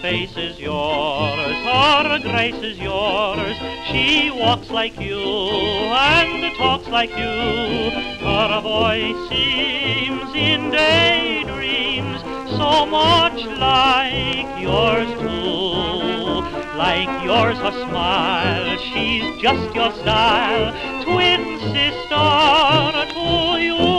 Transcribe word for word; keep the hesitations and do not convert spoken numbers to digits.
face is yours, her grace is yours. She walks like you and talks like you. Her voice seems in daydreams so much like yours too. Like yours her smile, she's just your style, twin sister to you.